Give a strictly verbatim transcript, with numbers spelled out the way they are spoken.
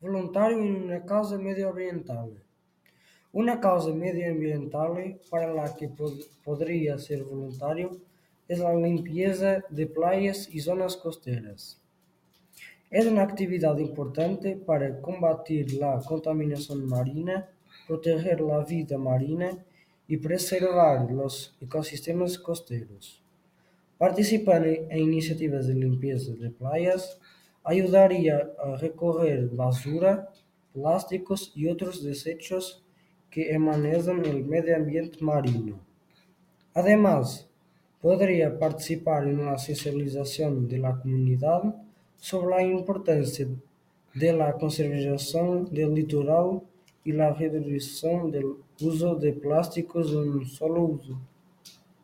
Voluntario en una causa medioambiental. Una causa medioambiental para la que pod- podría ser voluntario es la limpieza de playas y zonas costeras. Es una actividad importante para combatir la contaminación marina, proteger la vida marina y preservar los ecosistemas costeros. Participar en iniciativas de limpieza de playas ayudaría a recoger basura, plásticos y otros desechos que amenazan el medio ambiente marino. Además, podría participar en la sensibilización de la comunidad sobre la importancia de la conservación del litoral y la reducción del uso de plásticos de un solo uso.